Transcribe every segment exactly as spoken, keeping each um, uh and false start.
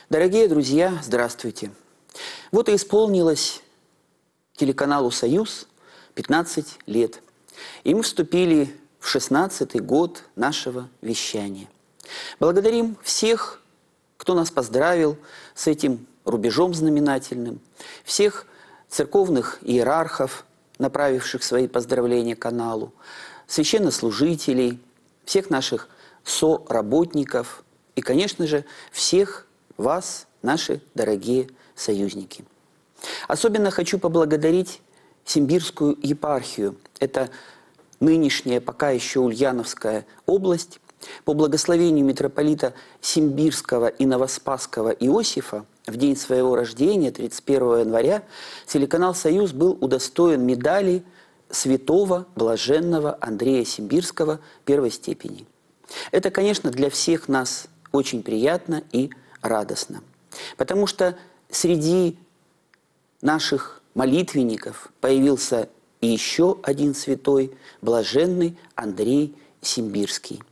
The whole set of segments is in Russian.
Дорогие друзья, здравствуйте. Вот и исполнилось телеканалу «Союз» пятнадцать лет. И мы вступили в шестнадцатый год нашего вещания. Благодарим всех, кто нас поздравил с этим рубежом знаменательным, всех церковных иерархов, направивших свои поздравления каналу, священнослужителей, всех наших соработников и, конечно же, всех вас, наши дорогие союзники. Особенно хочу поблагодарить Симбирскую епархию. Это нынешняя, пока еще Ульяновская область. По благословению митрополита Симбирского и Новоспасского Иосифа в день своего рождения, тридцать первого января, телеканал «Союз» был удостоен медали святого блаженного Андрея Симбирского первой степени. Это, конечно, для всех нас очень приятно и радостно, потому что среди наших молитвенников появился и еще один святой, блаженный Андрей Симбирский.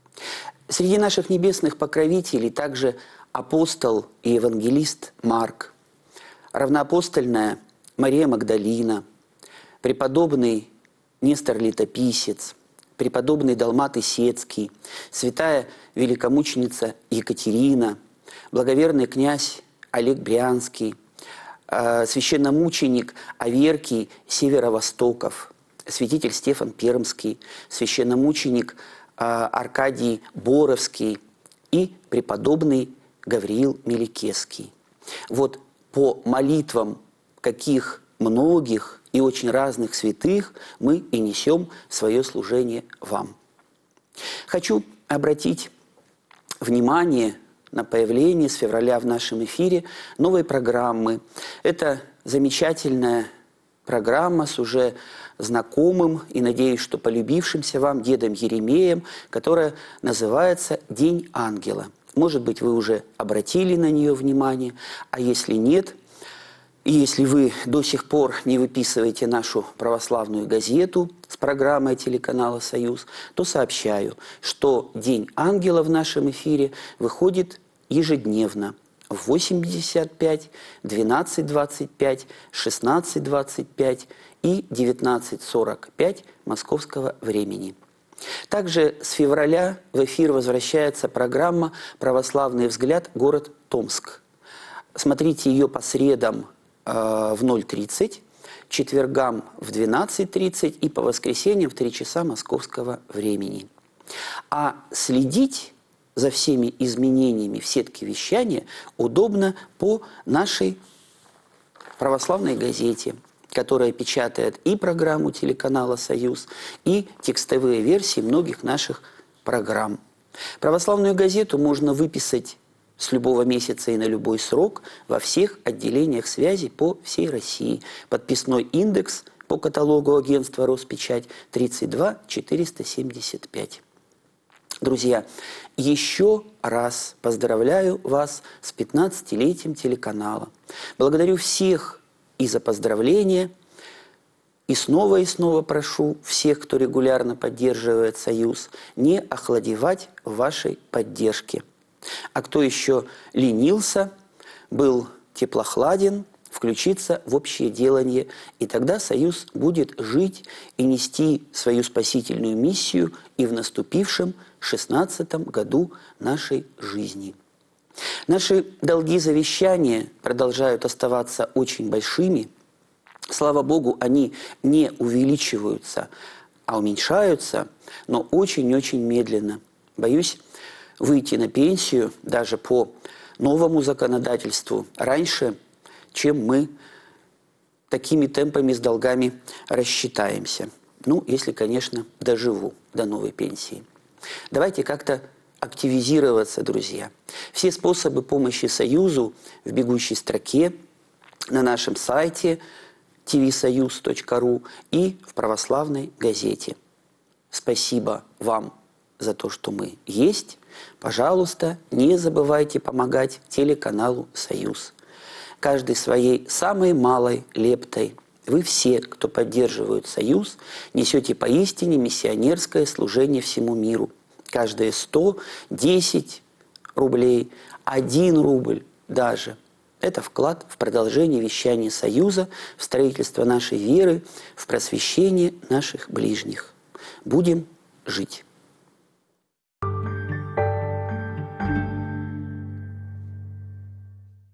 Среди наших небесных покровителей также апостол и евангелист Марк, равноапостольная Мария Магдалина, преподобный Нестор Летописец, преподобный Далмат Исетский, святая великомученица Екатерина, благоверный князь Олег Брянский, священномученик Аверкий Северо-Востоков, святитель Стефан Пермский, священномученик Аркадий Боровский и преподобный Гавриил Меликесский. Вот по молитвам каких многих и очень разных святых мы и несем свое служение вам. Хочу обратить внимание на появление с февраля в нашем эфире новой программы. Это замечательная программа с уже знакомым и, надеюсь, что полюбившимся вам дедом Еремеем, которая называется «День ангела». Может быть, вы уже обратили на нее внимание, а если нет, и если вы до сих пор не выписываете нашу православную газету с программой телеканала «Союз», то сообщаю, что «День ангела» в нашем эфире выходит ежедневно в восемьдесят пять, двенадцать двадцать пять, шестнадцать двадцать пять и девятнадцать сорок пять московского времени. Также с февраля в эфир возвращается программа «Православный взгляд. Город Томск». Смотрите ее по средам э, в ноль тридцать, четвергам в двенадцать тридцать и по воскресеньям в три часа московского времени. А следить за всеми изменениями в сетке вещания удобно по нашей православной газете, которая печатает и программу телеканала «Союз», и текстовые версии многих наших программ. Православную газету можно выписать с любого месяца и на любой срок во всех отделениях связи по всей России. Подписной индекс по каталогу агентства «Роспечать» тридцать два четыреста семьдесят пять. Друзья, еще раз поздравляю вас с пятнадцатилетием телеканала. Благодарю всех и за поздравления, и снова и снова прошу всех, кто регулярно поддерживает «Союз», не охладевать в вашей поддержке. А кто еще ленился, был теплохладен, включиться в общее делание, и тогда «Союз» будет жить и нести свою спасительную миссию и в наступившем шестнадцатом году нашей жизни. Наши долги завещания продолжают оставаться очень большими. Слава Богу, они не увеличиваются, а уменьшаются, но очень-очень медленно. Боюсь выйти на пенсию даже по новому законодательству раньше, чем мы такими темпами с долгами рассчитаемся. Ну, если, конечно, доживу до новой пенсии. Давайте как-то активизироваться, друзья. Все способы помощи «Союзу» в бегущей строке на нашем сайте ти ви союз точка ру и в православной газете. Спасибо вам за то, что мы есть. Пожалуйста, не забывайте помогать телеканалу «Союз». Каждый своей самой малой лептой. Вы все, кто поддерживает «Союз», несете поистине миссионерское служение всему миру. Каждые сто, десять рублей, один рубль, даже. Это вклад в продолжение вещания Союза, в строительство нашей веры, в просвещение наших ближних. Будем жить.